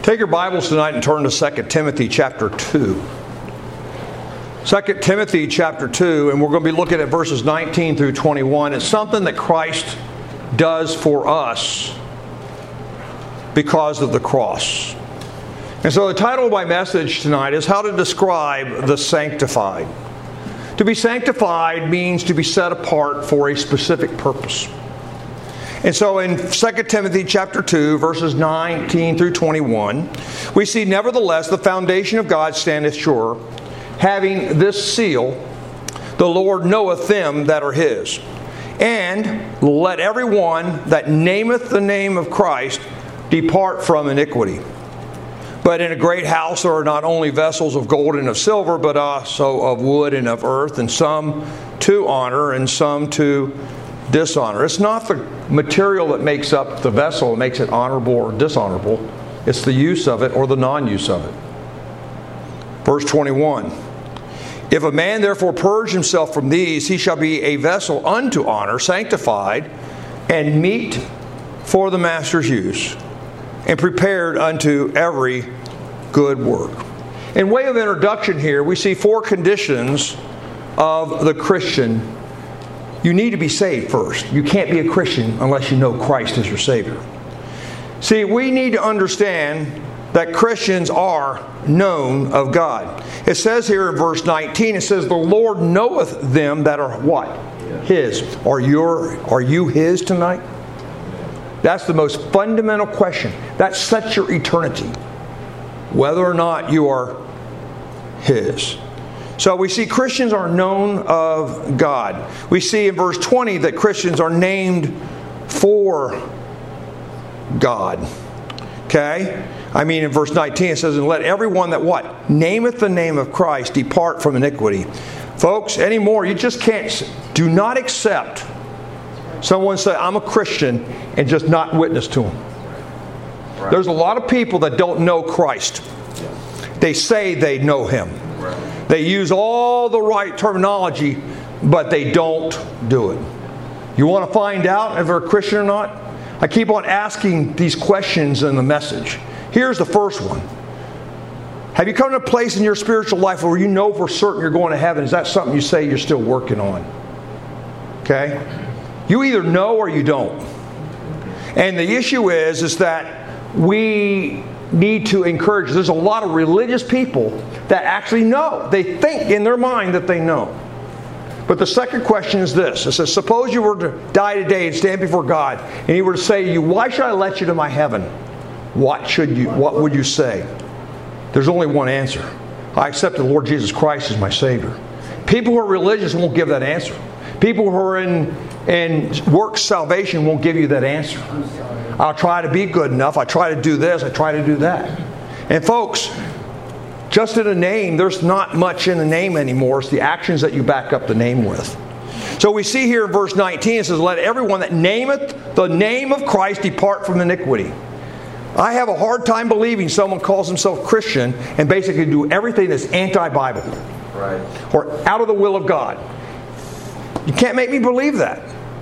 Take your Bibles tonight and turn to 2 Timothy chapter 2. 2 Timothy chapter 2, and we're going to be looking at verses 19 through 21. It's something that Christ does for us because of the cross. And so the title of my message tonight is How to Describe the Sanctified. To be sanctified means to be set apart for a specific purpose. And so in 2 Timothy chapter 2, verses 19 through 21, we see, nevertheless, the foundation of God standeth sure, having this seal, the Lord knoweth them that are His. And let every one that nameth the name of Christ depart from iniquity. But in a great house there are not only vessels of gold and of silver, but also of wood and of earth, and some to honor and some to dishonor. It's not the material that makes up the vessel that makes it honorable or dishonorable. It's the use of it or the non-use of it. Verse 21. If a man therefore purge himself from these, he shall be a vessel unto honor, sanctified, and meet for the master's use, and prepared unto every good work. In way of introduction here, we see four conditions of the Christian. You need to be saved first. You can't be a Christian unless you know Christ as your Savior. See, we need to understand that Christians are known of God. It says here in verse 19, it says, the Lord knoweth them that are what? His. Are you His tonight? That's the most fundamental question. That sets your eternity. Whether or not you are His. So we see Christians are known of God. We see in verse 20 that Christians are named for God. Okay? In verse 19 it says, and let everyone that what? Nameth the name of Christ depart from iniquity. Folks, anymore, you just can't, do not accept someone say, I'm a Christian, and just not witness to them. Right. There's a lot of people that don't know Christ. They say they know Him. Right. They use all the right terminology, but they don't do it. You want to find out if they're a Christian or not? I keep on asking these questions in the message. Here's the first one. Have you come to a place in your spiritual life where you know for certain you're going to heaven? Is that something you say you're still working on? Okay? You either know or you don't. And the issue is that we need to encourage. There's a lot of religious people that actually know. They think in their mind that they know. But the second question is this. It says, suppose you were to die today and stand before God, and He were to say to you, why should I let you to my heaven? What would you say? There's only one answer. I accept the Lord Jesus Christ as my Savior. People who are religious won't give that answer. People who are in works salvation won't give you that answer. I'll try to be good enough. I try to do this. I try to do that. And folks, just in a name, there's not much in the name anymore. It's the actions that you back up the name with. So we see here in verse 19, it says, let everyone that nameth the name of Christ depart from iniquity. I have a hard time believing someone calls himself Christian and basically do everything that's anti-Bible. Right. Or out of the will of God. You can't make me believe that.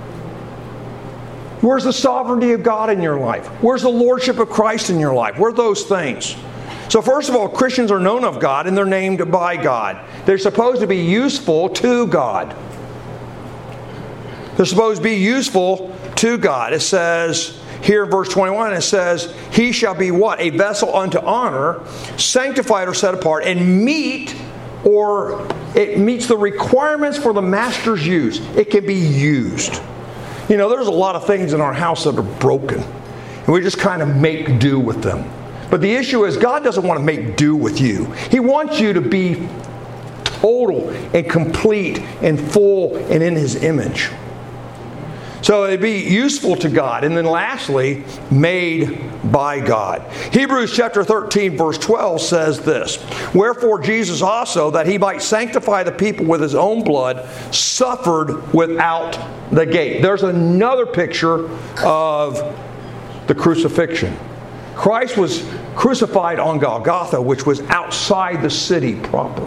Where's the sovereignty of God in your life? Where's the lordship of Christ in your life? Where are those things? So first of all, Christians are known of God and they're named by God. They're supposed to be useful to God. They're supposed to be useful to God. It says here in verse 21, it says, he shall be what? A vessel unto honor, sanctified or set apart, and meet, or it meets the requirements for the master's use. It can be used. You know, there's a lot of things in our house that are broken, and we just kind of make do with them. But the issue is God doesn't want to make do with you. He wants you to be total and complete and full and in His image. So it'd be useful to God. And then lastly, made by God. Hebrews chapter 13 verse 12 says this, wherefore Jesus also, that He might sanctify the people with His own blood, suffered without the gate. There's another picture of the crucifixion. Christ was crucified on Golgotha, which was outside the city proper.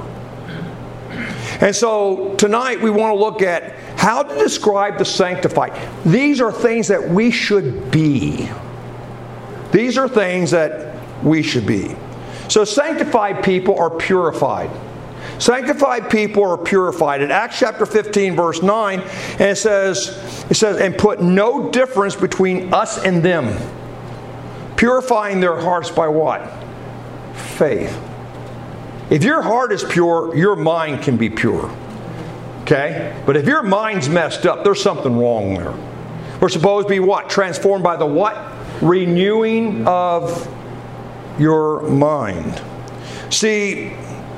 And so tonight we want to look at how to describe the sanctified. These are things that we should be. These are things that we should be. So sanctified people are purified. Sanctified people are purified. In Acts chapter 15, verse 9, and it says, and put no difference between us and them, purifying their hearts by what? Faith. If your heart is pure, your mind can be pure. Okay? But if your mind's messed up, there's something wrong there. We're supposed to be what? Transformed by the what? Renewing of your mind. See,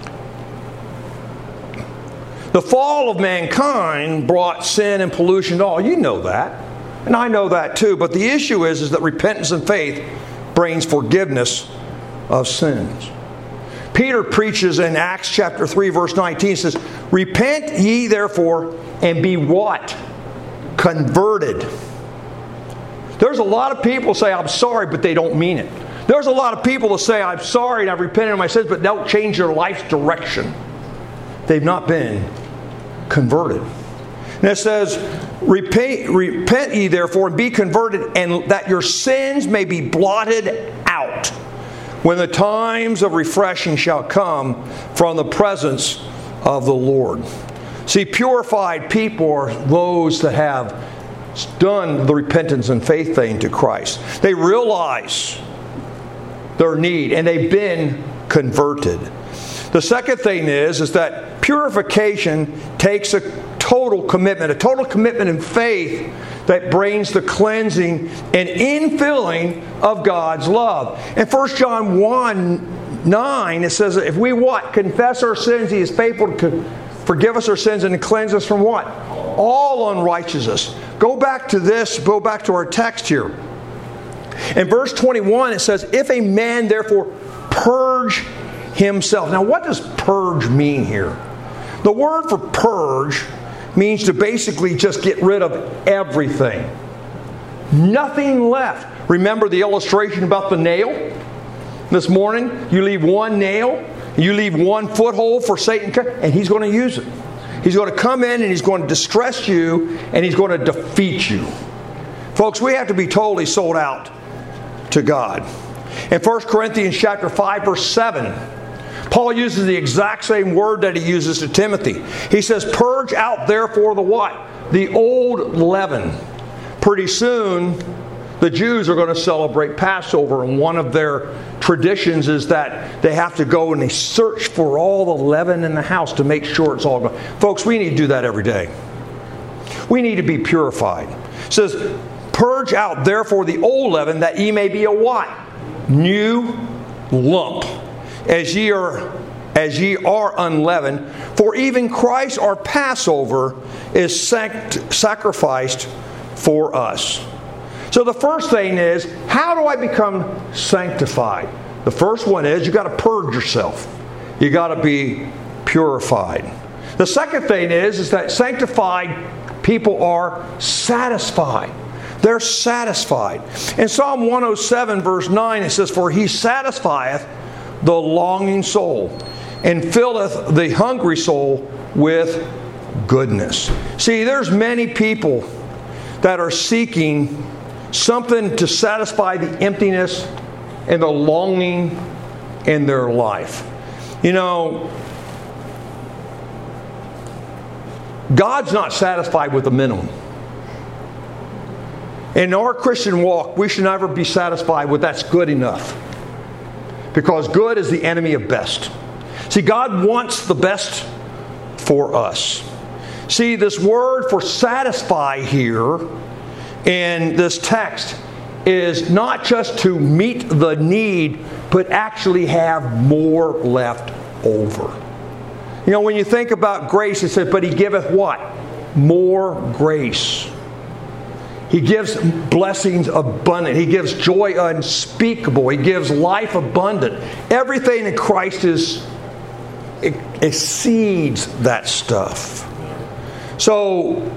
the fall of mankind brought sin and pollution to all. You know that. And I know that too. But the issue is that repentance and faith brings forgiveness of sins. Peter preaches in Acts chapter 3 verse 19, says, repent ye therefore and be what? Converted. There's a lot of people say, I'm sorry, but they don't mean it. There's a lot of people that say, I'm sorry and I've repented of my sins, but don't change their life's direction. They've not been converted. And it says, repent ye therefore and be converted, and that your sins may be blotted out, when the times of refreshing shall come from the presence of the Lord. See, purified people are those that have done the repentance and faith thing to Christ. They realize their need and they've been converted. The second thing is that purification takes a total commitment in faith that brings the cleansing and infilling of God's love. In 1 John 1:9, it says that if we what? Confess our sins, He is faithful to forgive us our sins and to cleanse us from what? All unrighteousness. Go back to our text here. In verse 21, it says, if a man therefore purge himself. Now, what does purge mean here? The word for purge means to basically just get rid of everything. Nothing left. Remember the illustration about the nail? This morning, you leave one nail, you leave one foothold for Satan, and he's going to use it. He's going to come in and he's going to distress you and he's going to defeat you. Folks, we have to be totally sold out to God. In 1 Corinthians chapter 5, verse 7, Paul uses the exact same word that he uses to Timothy. He says, purge out therefore the what? The old leaven. Pretty soon, the Jews are going to celebrate Passover, and one of their traditions is that they have to go and they search for all the leaven in the house to make sure it's all gone. Folks, we need to do that every day. We need to be purified. It says, purge out therefore the old leaven, that ye may be a what? New lump, as ye are unleavened. For even Christ our Passover is sacrificed for us. So the first thing is, how do I become sanctified? The first one is, you got to purge yourself. You got to be purified. The second thing is that sanctified people are satisfied. They're satisfied. In Psalm 107 verse 9 it says, for He satisfieth the longing soul, and filleth the hungry soul with goodness. See, there's many people that are seeking something to satisfy the emptiness and the longing in their life. You know, God's not satisfied with the minimum. In our Christian walk, we should never be satisfied with that's good enough. Because good is the enemy of best. See, God wants the best for us. See, this word for satisfy here in this text is not just to meet the need, but actually have more left over. You know, when you think about grace, it says, but He giveth what? More grace. He gives blessings abundant. He gives joy unspeakable. He gives life abundant. Everything in Christ exceeds that stuff. So,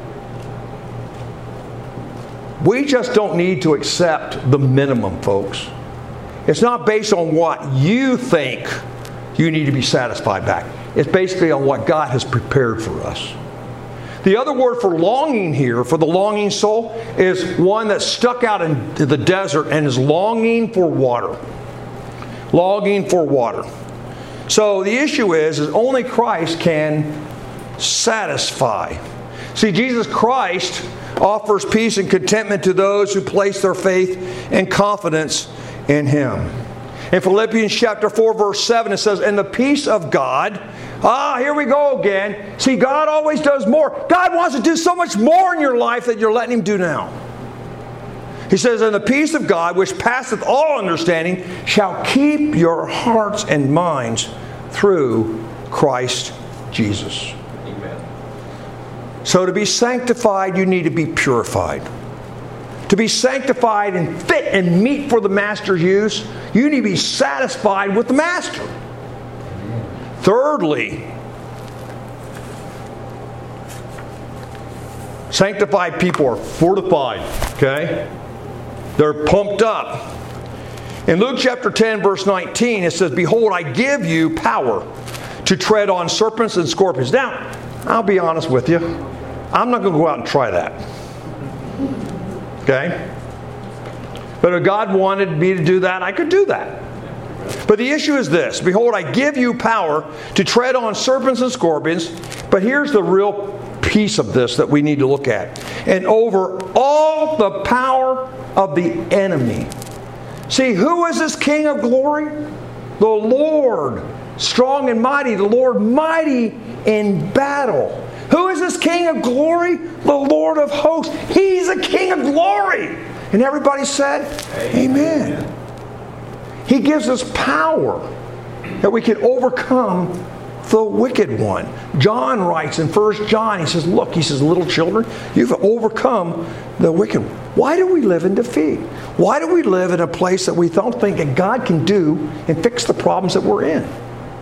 we just don't need to accept the minimum, folks. It's not based on what you think you need to be satisfied back. It's basically on what God has prepared for us. The other word for longing here, for the longing soul, is one that's stuck out into the desert and is longing for water. longing for water. So the issue is only Christ can satisfy. See, Jesus Christ offers peace and contentment to those who place their faith and confidence in Him. In Philippians chapter 4, verse 7, it says, "And the peace of God..." Here we go again. See, God always does more. God wants to do so much more in your life that you're letting Him do now. He says, "And the peace of God, which passeth all understanding, shall keep your hearts and minds through Christ Jesus." Amen. So to be sanctified, you need to be purified. To be sanctified and fit and meet for the Master's use, you need to be satisfied with the Master. Thirdly, sanctified people are fortified. Okay? They're pumped up. In Luke chapter 10, verse 19, it says, "Behold, I give you power to tread on serpents and scorpions." Now, I'll be honest with you. I'm not going to go out and try that. Okay? But if God wanted me to do that, I could do that. But the issue is this: "Behold, I give you power to tread on serpents and scorpions." But here's the real piece of this that we need to look at. "And over all the power of the enemy." See, who is this King of glory? The Lord, strong and mighty. The Lord, mighty in battle. Who is this King of glory? The Lord of hosts. He's a King of glory. And everybody said, Amen. He gives us power that we can overcome the wicked one. John writes in 1 John, he says, "Look," he says, "little children, you've overcome the wicked one." Why do we live in defeat? Why do we live in a place that we don't think that God can do and fix the problems that we're in?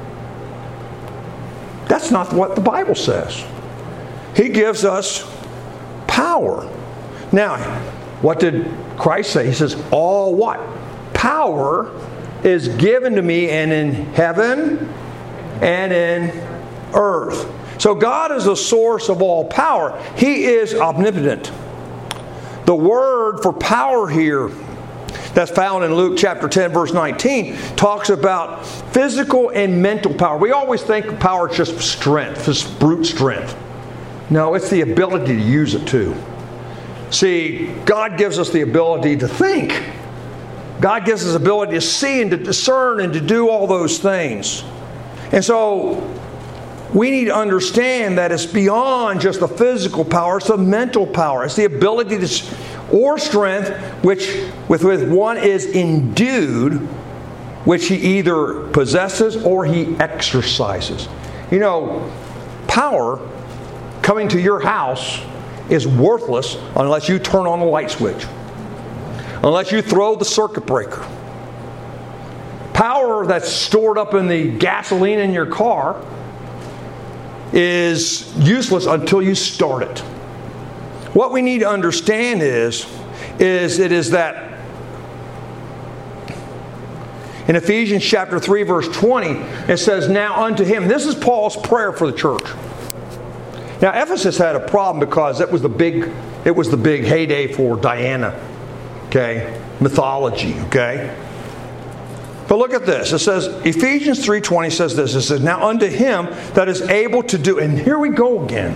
That's not what the Bible says. He gives us power. Now, what did Christ say? He says, "All what? Power is given to me, and in heaven and in earth." So God is the source of all power. He is omnipotent. The word for power here that's found in Luke chapter 10, verse 19, talks about physical and mental power. We always think power is just strength, just brute strength. No, it's the ability to use it too. See, God gives us the ability to think. God gives us the ability to see and to discern and to do all those things. And so we need to understand that it's beyond just the physical power, it's the mental power. It's the ability to, or strength, which with one is endued, which he either possesses or he exercises. You know, power coming to your house is worthless unless you turn on the light switch. Unless you throw the circuit breaker. Power that's stored up in the gasoline in your car is useless until you start it. What we need to understand is that in Ephesians chapter 3, verse 20, it says, "Now unto him..." This is Paul's prayer for the church. Now, Ephesus had a problem because it was the big heyday for Diana. Okay? Mythology. Okay? But look at this. It says, Ephesians 3:20 says this. It says, "Now unto him that is able to do..." And here we go again.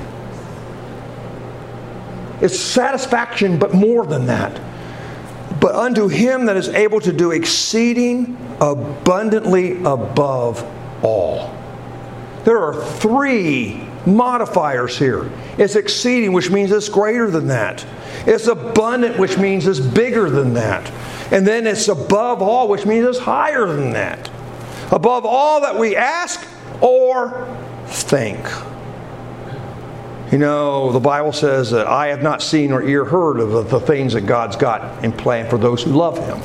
It's satisfaction, but more than that. "But unto him that is able to do exceeding abundantly above all." There are three modifiers here. It's exceeding, which means it's greater than that. It's abundant, which means it's bigger than that. And then it's above all, which means it's higher than that. Above all that we ask or think. You know, the Bible says that eye have not seen or ear heard of the things that God's got in plan for those who love Him.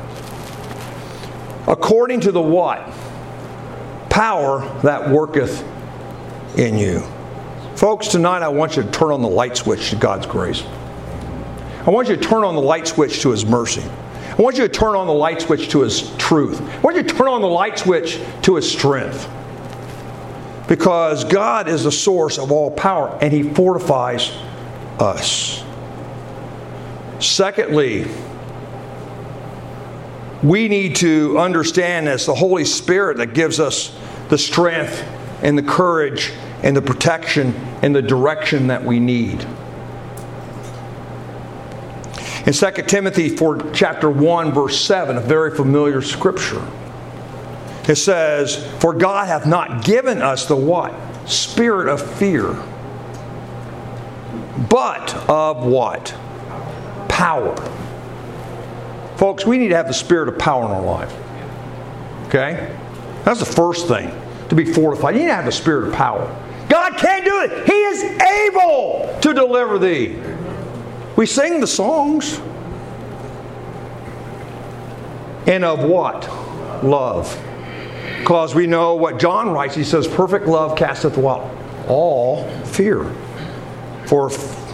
According to the what? Power that worketh in you. Folks, tonight I want you to turn on the light switch to God's grace. I want you to turn on the light switch to His mercy. I want you to turn on the light switch to His truth. I want you to turn on the light switch to His strength. Because God is the source of all power, and He fortifies us. Secondly, we need to understand it's the Holy Spirit that gives us the strength and the courage and the protection and the direction that we need. In 2 Timothy chapter 1, verse 7, a very familiar scripture, it says, "For God hath not given us the" what? Spirit of fear, but of what? Power. Folks, we need to have the spirit of power in our life. Okay? That's the first thing, to be fortified. You need to have the spirit of power. God can do it. He is able to deliver thee. We sing the songs. And of what? Love. Because we know what John writes. He says, perfect love casteth what? All fear. For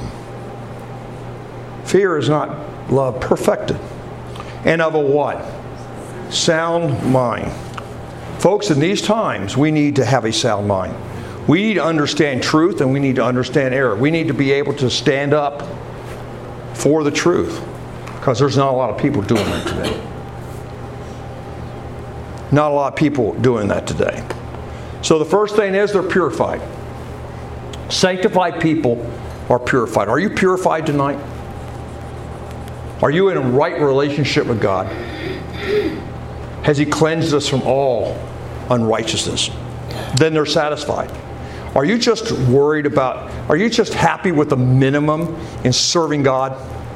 fear is not love perfected. And of a what? Sound mind. Folks, in these times, we need to have a sound mind. We need to understand truth and we need to understand error. We need to be able to stand up for the truth. Because there's not a lot of people doing that today. Not a lot of people doing that today. So the first thing is they're purified. Sanctified people are purified. Are you purified tonight? Are you in a right relationship with God? Has He cleansed us from all unrighteousness? Then they're satisfied. Are you just worried about, are you just happy with the minimum in serving God?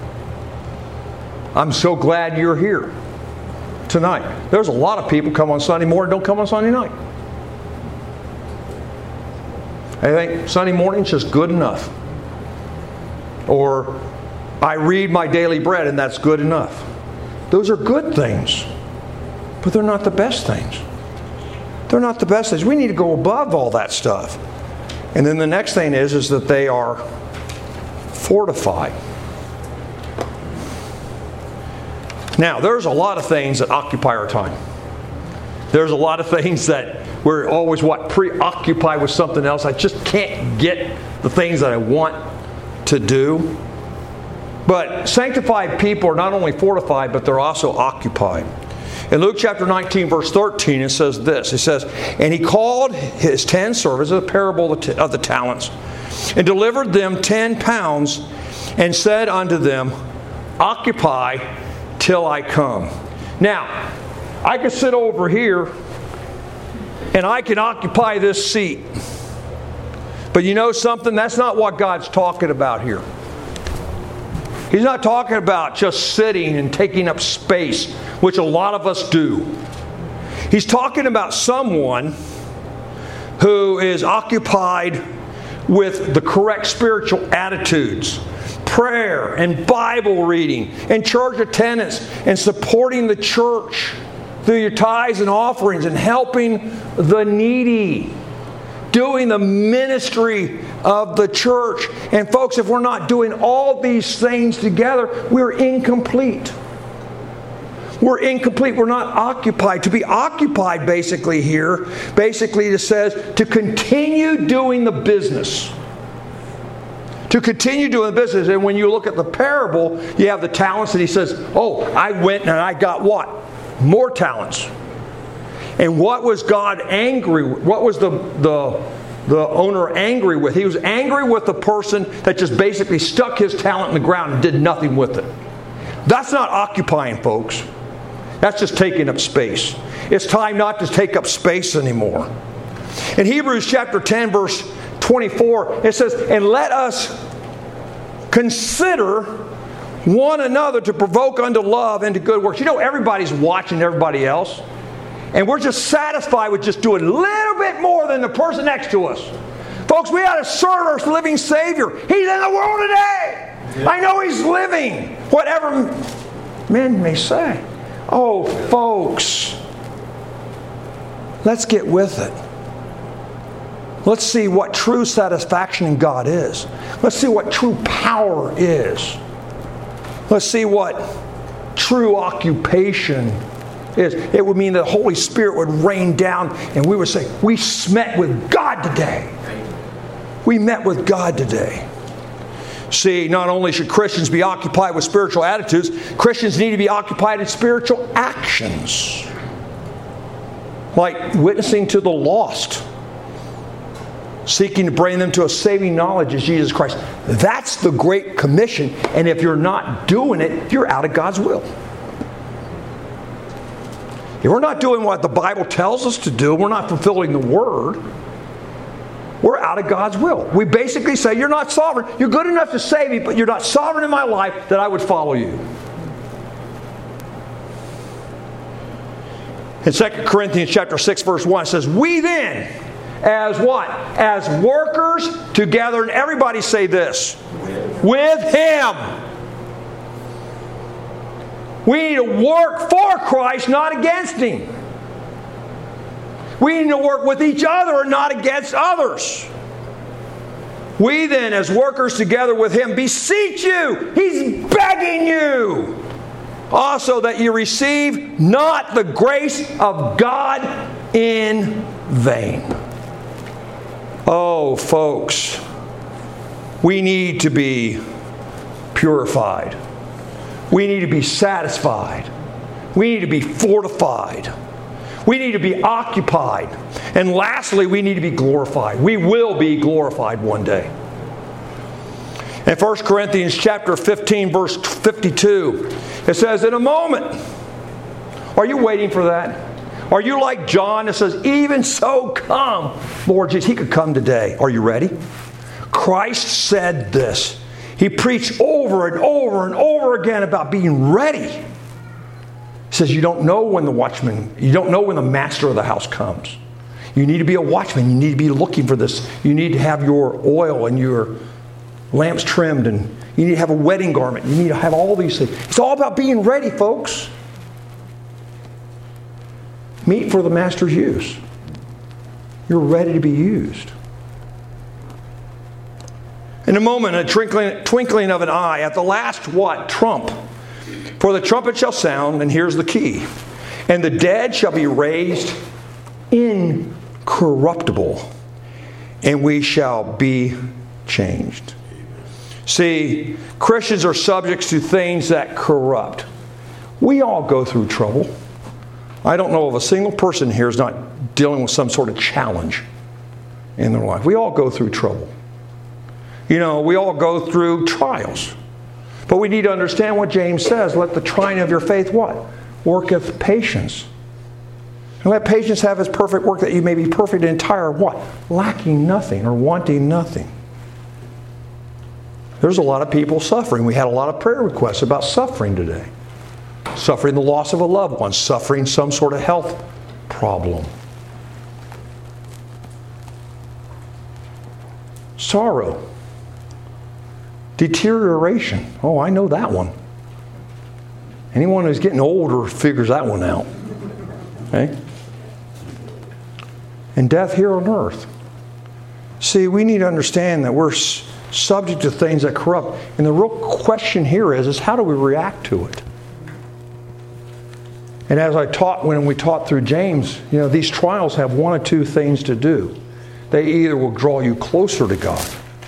I'm so glad you're here tonight. There's a lot of people come on Sunday morning, don't come on Sunday night. I think Sunday morning's just good enough. Or I read my daily bread and that's good enough. Those are good things. But they're not the best things. They're not the best things. We need to go above all that stuff. And then the next thing is that they are fortified. Now, there's a lot of things that occupy our time. There's a lot of things that we're always preoccupied with something else. I just can't get the things that I want to do. But sanctified people are not only fortified, but they're also occupied. In Luke chapter 19, verse 13, it says this. It says, "And he called his 10 servants," a parable of the talents, "and delivered them 10 pounds, and said unto them, Occupy till I come." Now, I could sit over here, and I can occupy this seat. But you know something? That's not what God's talking about here. He's not talking about just sitting and taking up space, which a lot of us do. He's talking about someone who is occupied with the correct spiritual attitudes, prayer and Bible reading and church attendance and supporting the church through your tithes and offerings and helping the needy, doing the ministry of the church. And folks, if we're not doing all these things together, we're incomplete. We're incomplete. We're not occupied. To be occupied basically here, it says to continue doing the business. To continue doing the business. And when you look at the parable, you have the talents, and he says, oh, I went and I got what? More talents. And what was God angry with? What was the owner angry with? He was angry with the person that just basically stuck his talent in the ground and did nothing with it. That's not occupying, folks. That's just taking up space. It's time not to take up space anymore. In Hebrews chapter 10, verse 24, it says, "And let us consider one another to provoke unto love and to good works." You know, everybody's watching everybody else. And we're just satisfied with just doing a little bit more than the person next to us. Folks, we ought to serve our living Savior. He's in the world today. Yeah. I know He's living. Whatever men may say. Oh, folks, let's get with it. Let's see what true satisfaction in God is. Let's see what true power is. Let's see what true occupation is. It would mean that the Holy Spirit would rain down and we would say, we met with God today. We met with God today. See, not only should Christians be occupied with spiritual attitudes, Christians need to be occupied in spiritual actions. Like witnessing to the lost, seeking to bring them to a saving knowledge of Jesus Christ. That's the Great Commission, and if you're not doing it, you're out of God's will. If we're not doing what the Bible tells us to do, we're not fulfilling the Word, we're out of God's will. We basically say, you're not sovereign. You're good enough to save me, but you're not sovereign in my life that I would follow you. In 2 Corinthians chapter 6, verse 1, it says, we then, as what? As workers together, and everybody say this, with Him. We need to work for Christ, not against Him. We need to work with each other and not against others. We then, as workers together with Him, beseech you. He's begging you. Also that you receive not the grace of God in vain. Oh, folks, we need to be purified. We need to be satisfied. We need to be fortified. We need to be occupied. And lastly, we need to be glorified. We will be glorified one day. In 1 Corinthians chapter 15, verse 52, it says, in a moment. Are you waiting for that? Are you like John that says, even so come, Lord Jesus? He could come today. Are you ready? Christ said this. He preached over and over and over again about being ready. He says, you don't know when the master of the house comes. You need to be a watchman. You need to be looking for this. You need to have your oil and your lamps trimmed, and you need to have a wedding garment. You need to have all these things. It's all about being ready, folks. Meet for the master's use. You're ready to be used. In a moment, a twinkling of an eye, at the last what? Trump. For the trumpet shall sound, and here's the key. And the dead shall be raised incorruptible, and we shall be changed. See, Christians are subject to things that corrupt. We all go through trouble. I don't know of a single person here who's not dealing with some sort of challenge in their life. We all go through trouble. We all go through trials. But we need to understand what James says. Let the trying of your faith what? Worketh patience. And let patience have its perfect work, that you may be perfect and entire, what? Lacking nothing or wanting nothing. There's a lot of people suffering. We had a lot of prayer requests about suffering today. Suffering the loss of a loved one. Suffering some sort of health problem. Sorrow. Deterioration. Oh, I know that one. Anyone who's getting older figures that one out. Okay? And death here on earth. See, we need to understand that we're subject to things that corrupt. And the real question here is how do we react to it? And as I taught when we taught through James, these trials have one of two things to do. They either will draw you closer to God,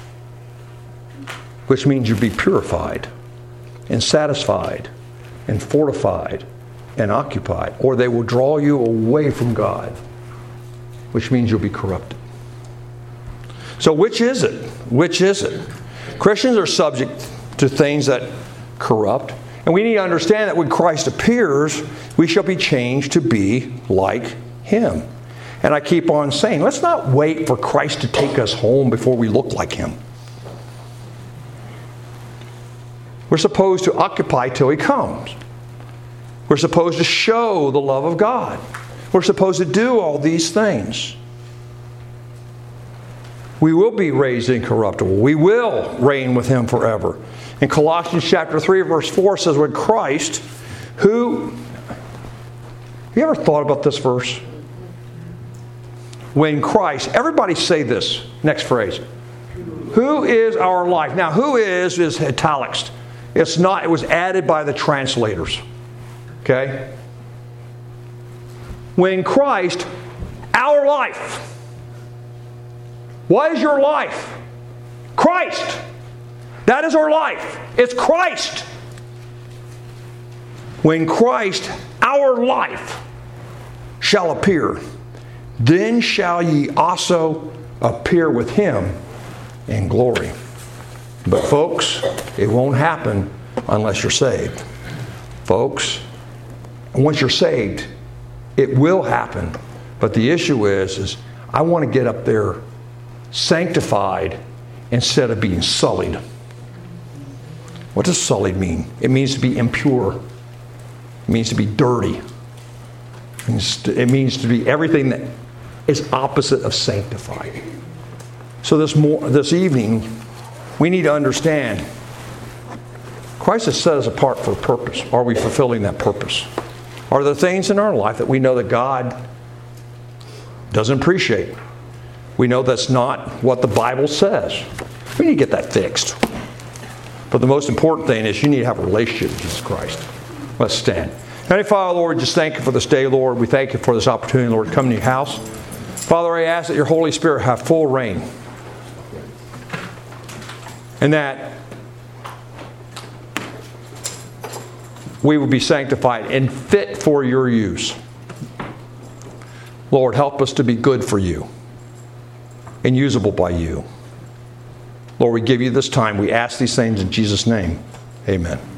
which means you'll be purified and satisfied and fortified and occupied, or they will draw you away from God, which means you'll be corrupted. So which is it? Which is it? Christians are subject to things that corrupt, and we need to understand that when Christ appears, we shall be changed to be like Him. And I keep on saying, let's not wait for Christ to take us home before we look like Him. We're supposed to occupy till He comes. We're supposed to show the love of God. We're supposed to do all these things. We will be raised incorruptible. We will reign with Him forever. In Colossians chapter 3, verse 4 says, when Christ, have you ever thought about this verse? When Christ, everybody say this, next phrase. Who is our life? Now, who is italics. It's not, it was added by the translators. Okay? When Christ, our life. What is your life? Christ. That is our life. It's Christ. When Christ, our life, shall appear, then shall ye also appear with Him in glory. But folks, it won't happen unless you're saved. Folks, once you're saved, it will happen. But the issue is I want to get up there sanctified instead of being sullied. What does sullied mean? It means to be impure. It means to be dirty. It means to be everything that is opposite of sanctified. So this evening, we need to understand Christ has set us apart for a purpose. Are we fulfilling that purpose? Are there things in our life that we know that God doesn't appreciate? We know that's not what the Bible says. We need to get that fixed. But the most important thing is you need to have a relationship with Jesus Christ. Let's stand. Heavenly Father, Lord, just thank you for this day, Lord. We thank you for this opportunity, Lord, to come to your house. Father, I ask that your Holy Spirit have full reign. And that we will be sanctified and fit for your use. Lord, help us to be good for you and usable by you. Lord, we give you this time. We ask these things in Jesus' name. Amen.